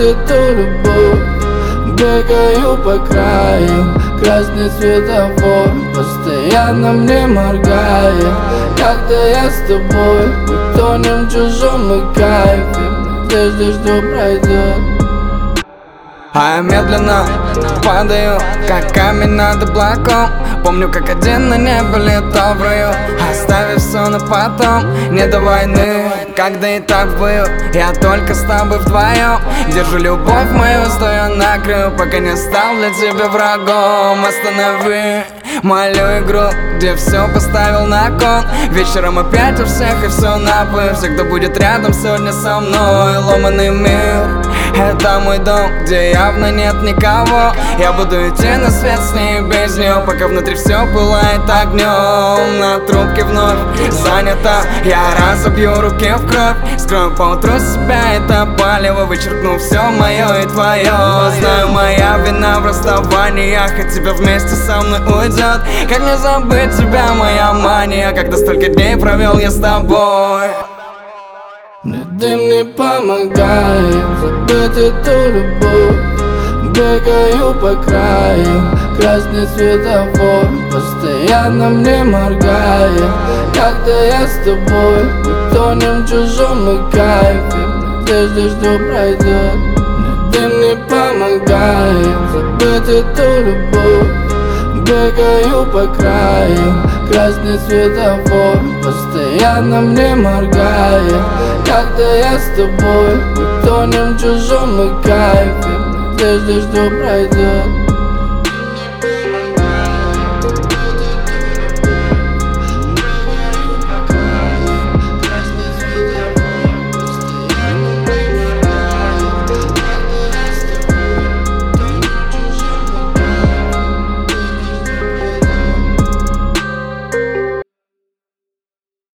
эту любовь. Бегаю по краю, красный светофор, постоянно мне моргая. Когда я с тобой, мы тонем в чужом кайфе, в надежде, что пройдет. А я медленно падаю, как камень над облаком. Помню, как один на небе летал в раю, оставив все на потом. Не до войны, когда и так в бою, я только с тобой вдвоем. Держу любовь мою, стою на краю, пока не стал для тебя врагом. Останови мою игру, где все поставил на кон. Вечером опять у всех и все напою. Все, кто будет рядом сегодня со мной. Ломаный мир, это мой дом, где явно нет никого. Я буду идти на свет с ней и без нее, пока внутри все пылает огнем. На трубке вновь занято, я разобью руки в кровь. Скрою поутру себя это палево, вычеркну все мое и твое. Знаю, моя вина в расставаниях, и тебя вместе со мной уйдет. Как мне забыть тебя, моя мания, когда столько дней провел я с тобой. Мне дым не помогает забыть эту любовь. Бегаю по краю, красный светофор, постоянно мне моргая. Когда я с тобой, мы тонем в чужом кайфе, в надежде, что пройдет. Мне дым не помогает забыть эту любовь. Бегаю по краю, красный светофор, постоянно мне моргая. Когда я с тобой, мы тонем в чужом кайфе, в надежде, что пройдет.